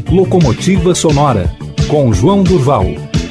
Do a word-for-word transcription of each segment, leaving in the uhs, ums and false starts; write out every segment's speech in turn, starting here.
Locomotiva Sonora, com João Durval.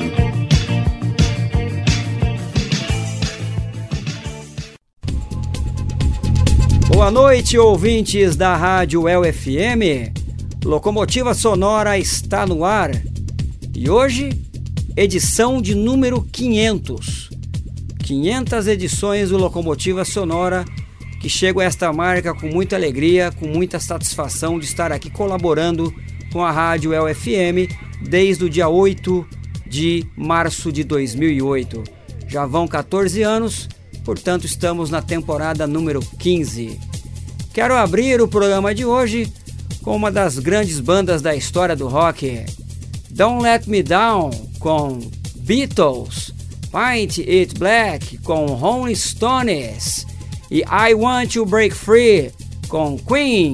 Boa noite, ouvintes da Rádio El F M. Locomotiva Sonora está no ar. E hoje, edição de número quinhentos. quinhentas edições do Locomotiva Sonora, que chego a esta marca com muita alegria, com muita satisfação de estar aqui colaborando com a Rádio El F M desde o dia oito de março de dois mil e oito. Já vão quatorze anos, portanto estamos na temporada número quinze. Quero abrir o programa de hoje com uma das grandes bandas da história do rock, Don't Let Me Down com Beatles, Paint It Black com Rolling Stones e I Want to Break Free com Queen.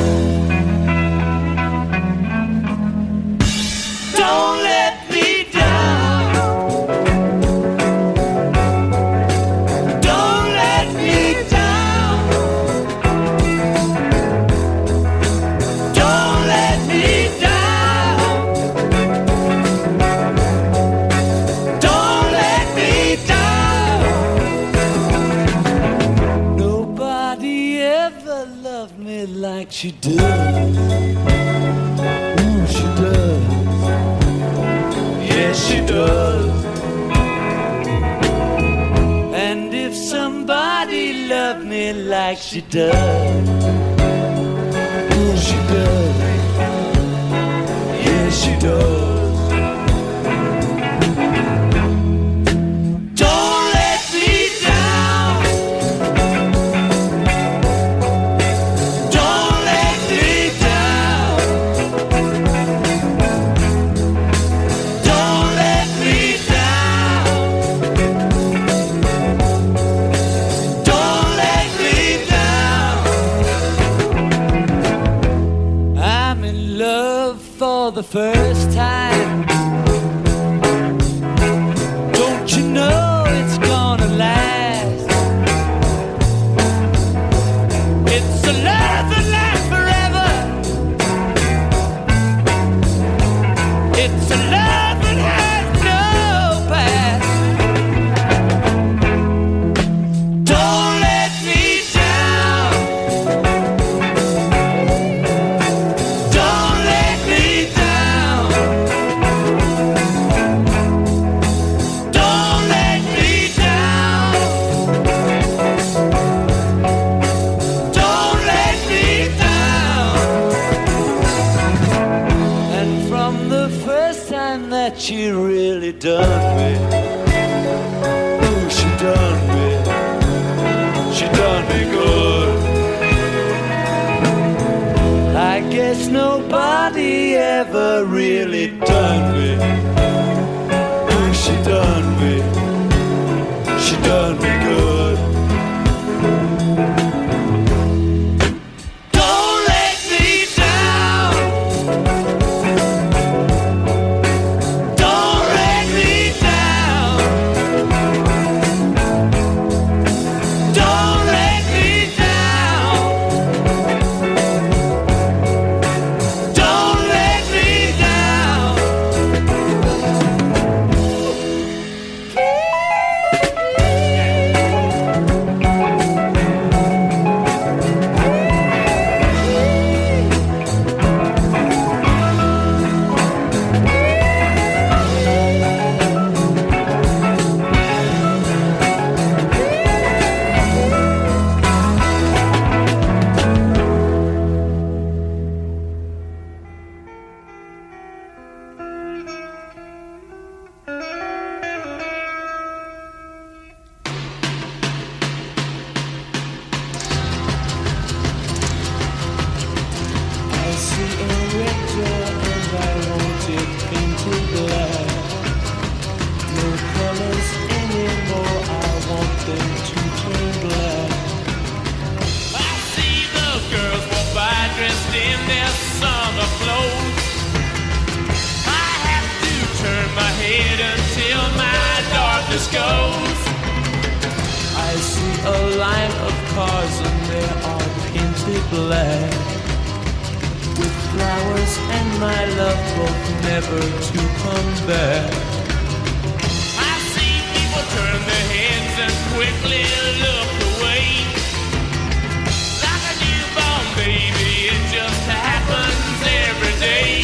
Don't let me down. Don't let me down. Don't let me down. Don't let me down. Nobody ever loved me like she does. Ooh, she does. Yes, she does. And if somebody loved me like she does, oh, she does. Yes, she does. Don't let me down. Don't let me down. Don't let me down. Don't let me down. I'm in love for the first time. Don't you know it's gonna last? It's a love that lasts forever. It's a love that has no past. Don't let me down. Don't let me down. Don't let me down. Don't let me down. And from the first time that she really done me, ooh, she done me, she done me good. I guess nobody ever really done me, ooh, she done me, she done me good. Don't let me down. Don't let me down. Don't let me down. Don't let me down. I see a red door and I want it painted black. No colors anymore, I want them to turn black. I see the girls walk by dressed in their summer clothes. I have to turn my head until my darkness goes. I see a line of cars and they are painted black with flowers promise and my love both never to come back. I see people turn their heads and quickly look away. Like a newborn baby, it just happens every day.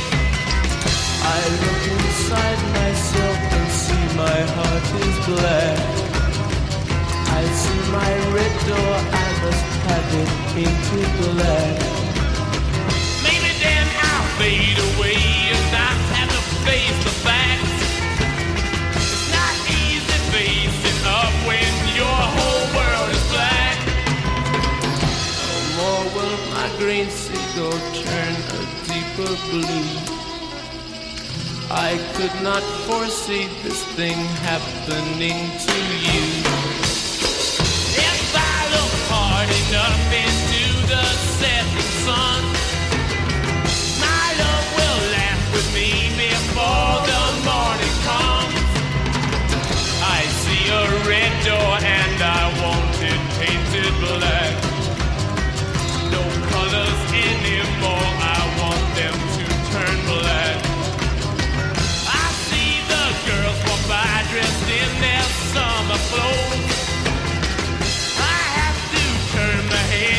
I look inside myself and see my heart is black. I see my red door, I must have it painted black. Maybe then I'll fade away and not have to face the facts. It's not easy facing up when your whole world is black. No more will my green seagull turn a deeper blue. I could not foresee this thing happening to you. If I look hard enough into the setting sun, my love will laugh with me before the morning comes. I see a red door and I want it painted black. No colors anymore, I want them to turn black. I see the girls walk by dressed in their summer clothes. I have to turn my head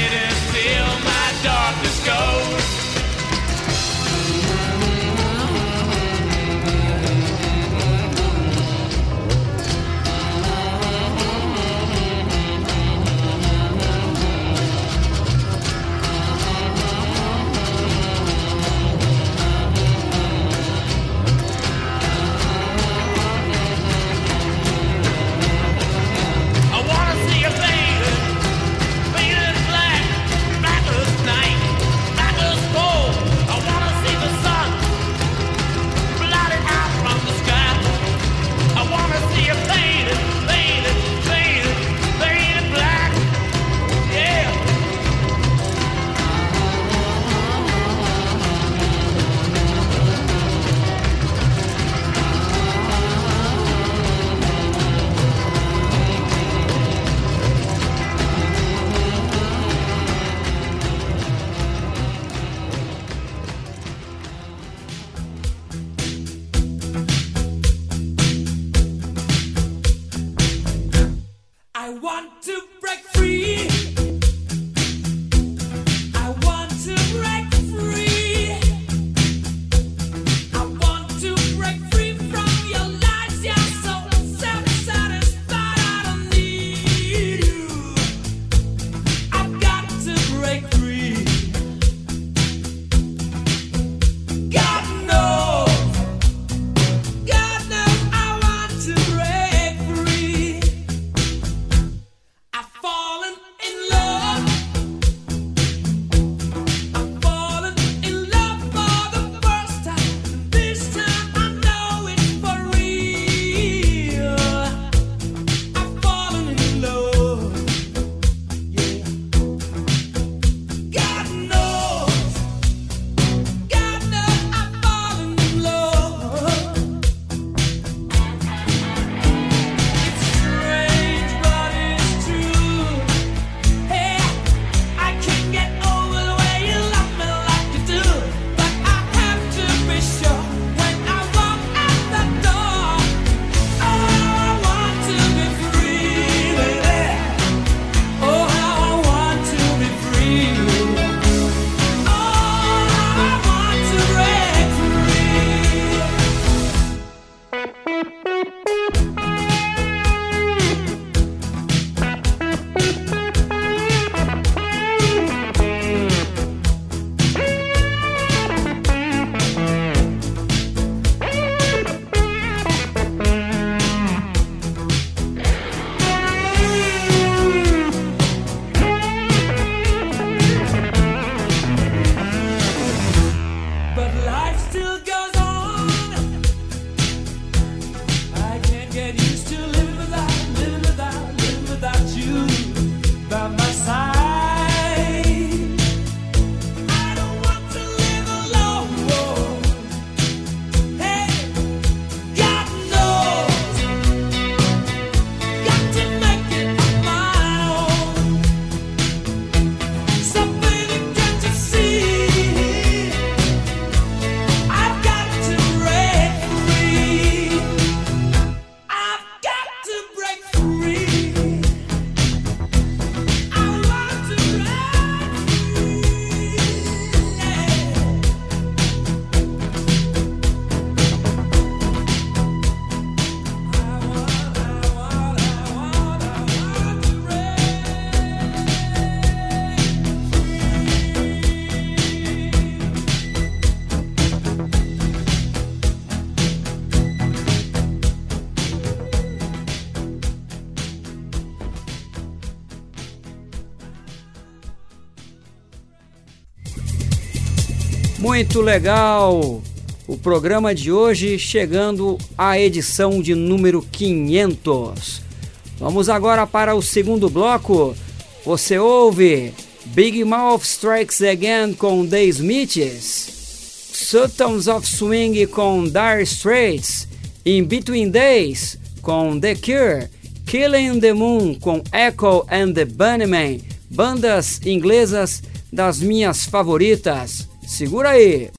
Muito legal! O programa de hoje chegando à edição de número quinhentos. Vamos agora para o segundo bloco. Você ouve Big Mouth Strikes Again com The Smiths, Sultans of Swing com Dire Straits, In Between Days com The Cure, Killing the Moon com Echo and the Bunnymen, bandas inglesas das minhas favoritas. Segura aí!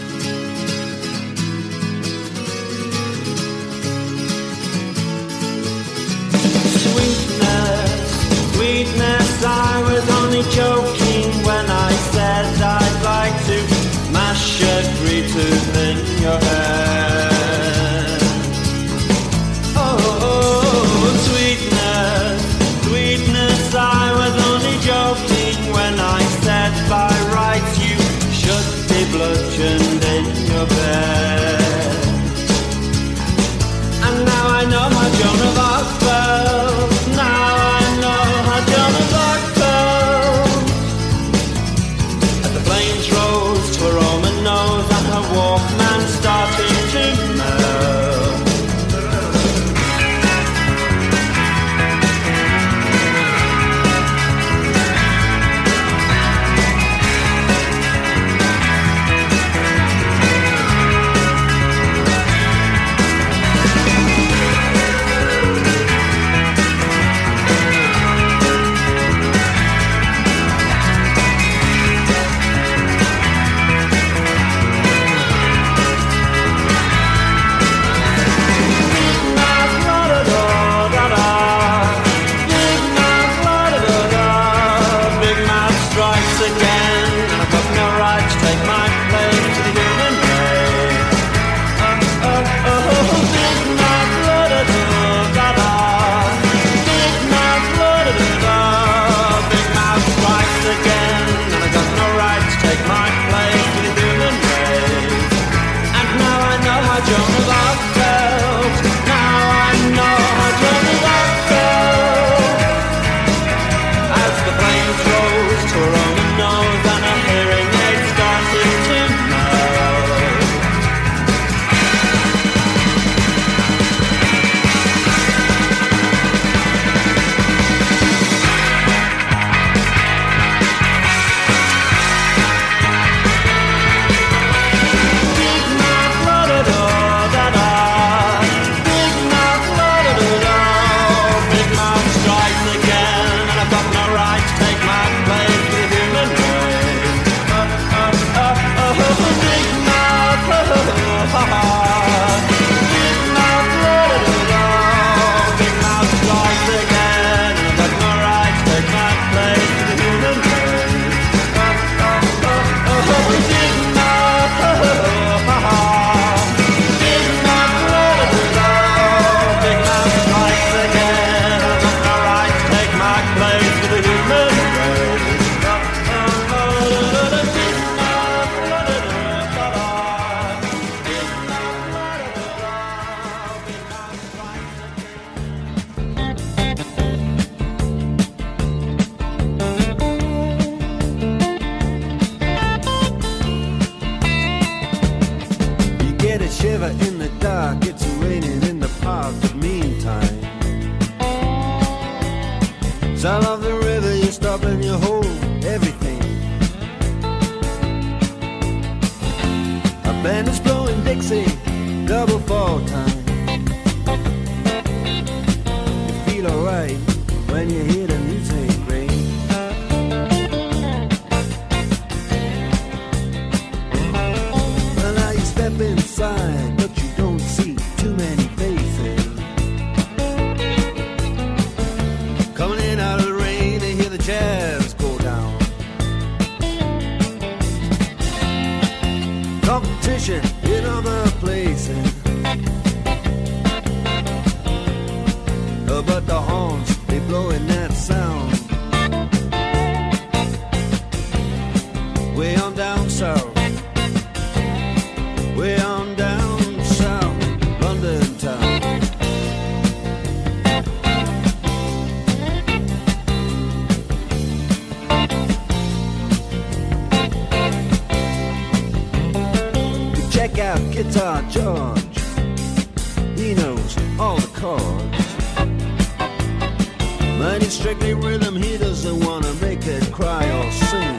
Sweetness, I was only joking when I said I'd like to mash a green tooth in your head. Oh, oh, sweetness, sweetness, I was only joking when I said by rights you should be bludgeoned in your bed. And now I know how Joan of Arc felt. Now I know how Joan of Arc felt. As the flames rose to her Roman nose and her Walkman started to melt. check out Guitar George. He knows all the chords. But he's strictly rhythm, he doesn't wanna make it cry or sing.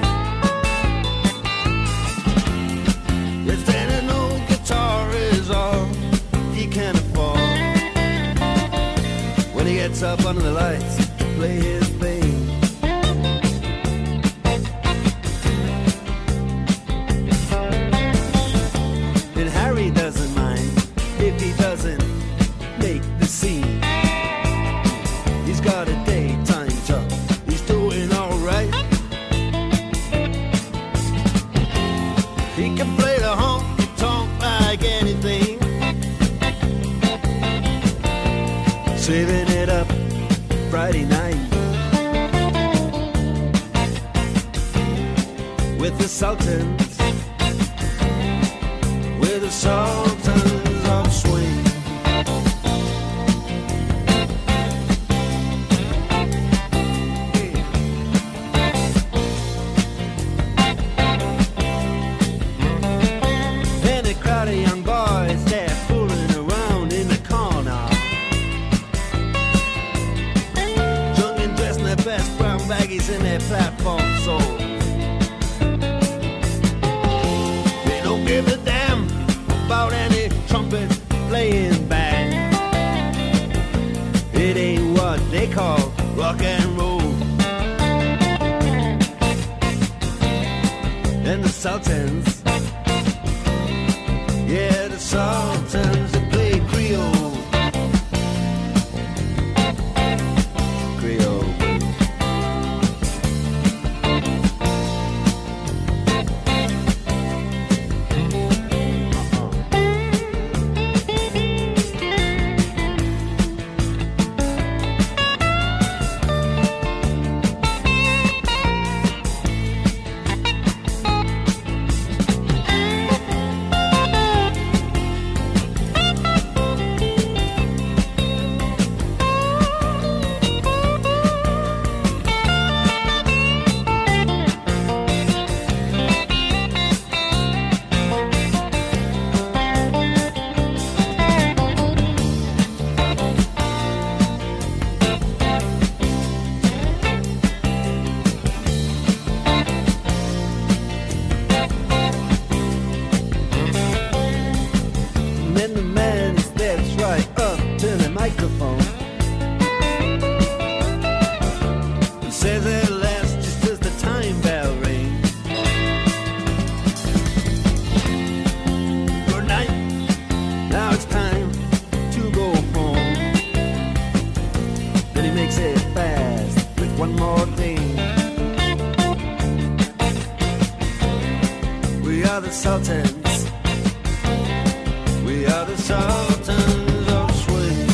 If then an old guitar is all he can afford, when he gets up under the lights to play his thing. And Harry doesn't mind if he doesn't make the scene. He's got a daytime job, he's doing alright. He can play the honky-tonk like anything, saving it up Friday night with the Sultans, with the Sultans of Swing. And a crowd of young boys, they're fooling around in the corner, drunk and dressed in their best brown baggies in their platform soles. They don't give a damn about any trumpet playing band. It ain't what they call rock and roll. And the Sultans, yeah, the Sultans, they play Creole. Creole. Then the man steps right up to the microphone and says at last, just as the time bell rings, good night, now it's time to go home. Then he makes it fast with one more thing. We are the Sultans, we are the Sultans of Swing.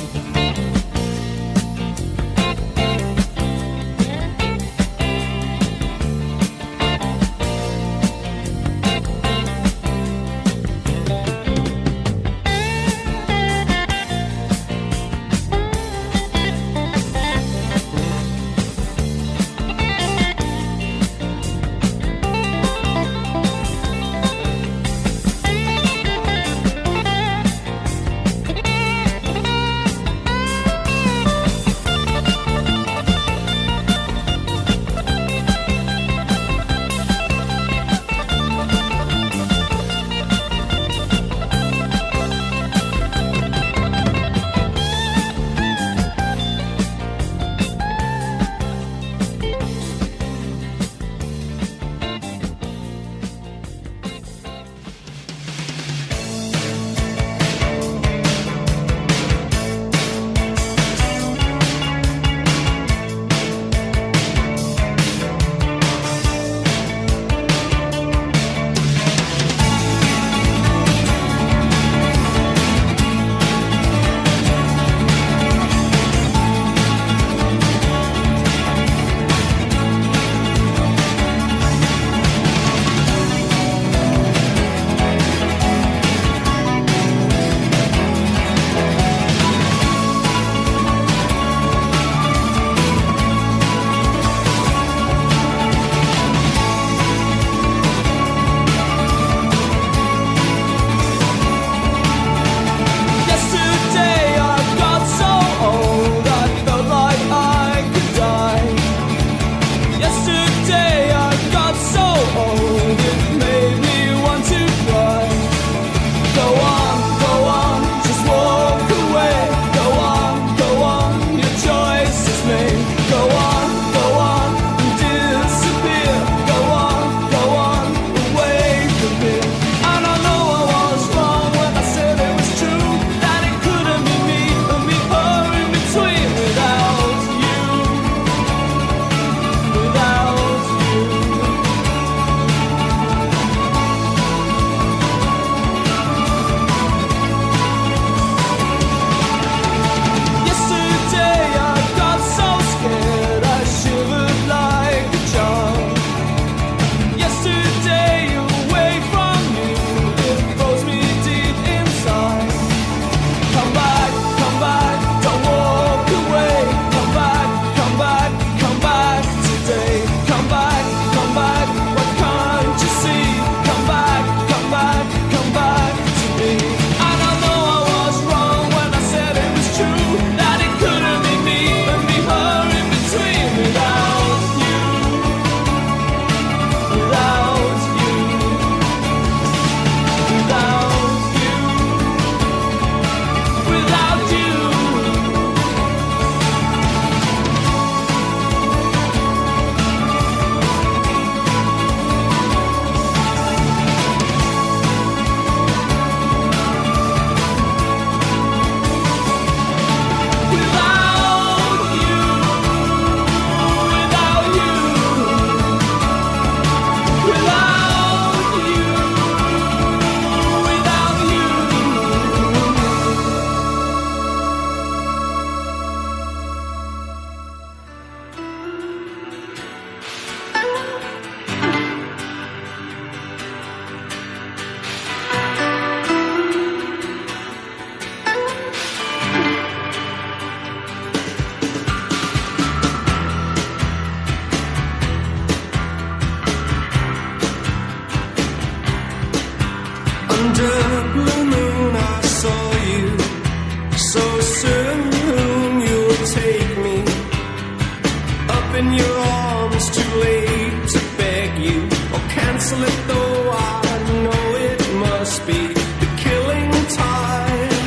Under blue moon I saw you. So soon you'll take me up in your arms, too late to beg you or cancel it, though I know it must be the killing time.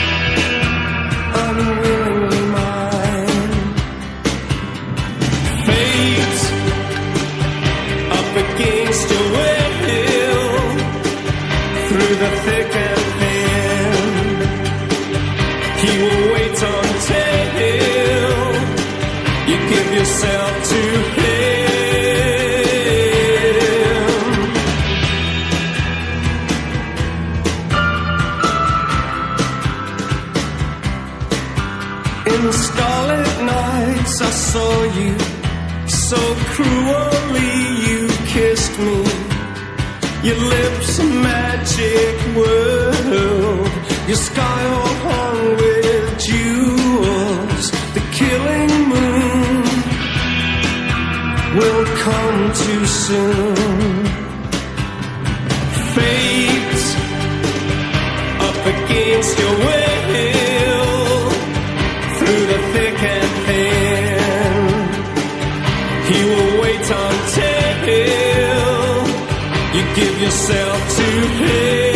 Unwillingly mine. Fate up against your will, through the thick and thin. He will wait until you give yourself to him. In starlit nights I saw you, so cruelly you kissed me. Your lips a magic world, your sky all hung with jewels. The killing moon will come too soon. Fate up against your will, through the thick and thin. He will wait until you give yourself to him.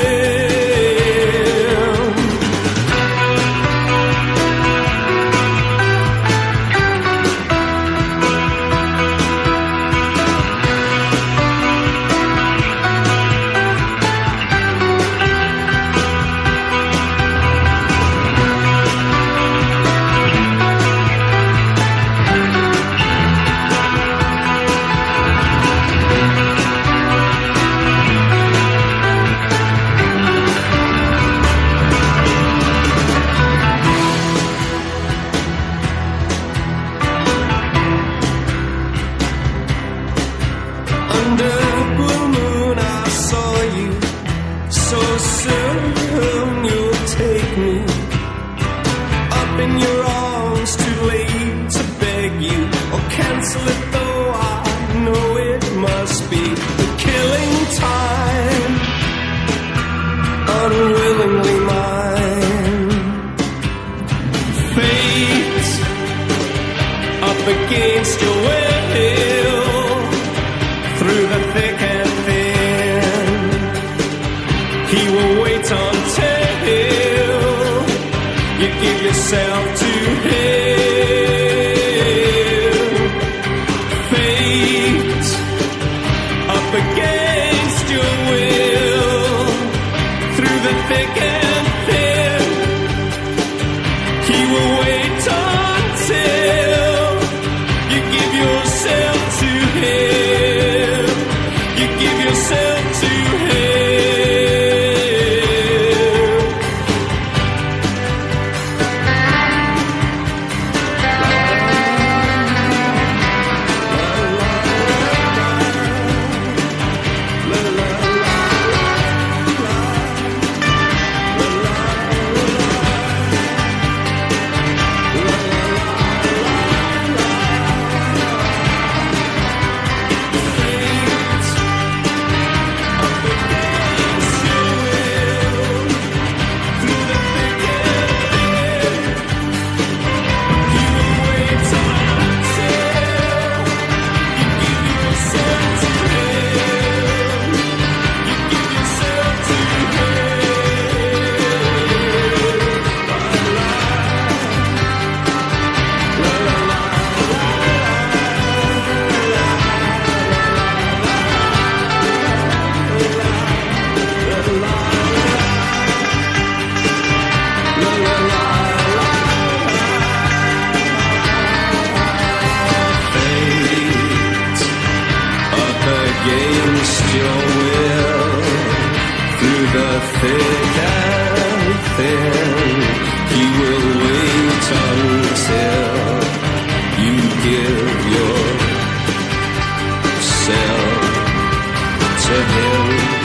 Cancel it, though I know it must be the killing time. Unwillingly mine. Fate up against your will, through the thick and thin. He will wait until you give yourself to him. Against your will, through the thick and thin. He will wait until you give yourself to him. You give yourself to him. Thick and thin, he will wait until you give yourself to him.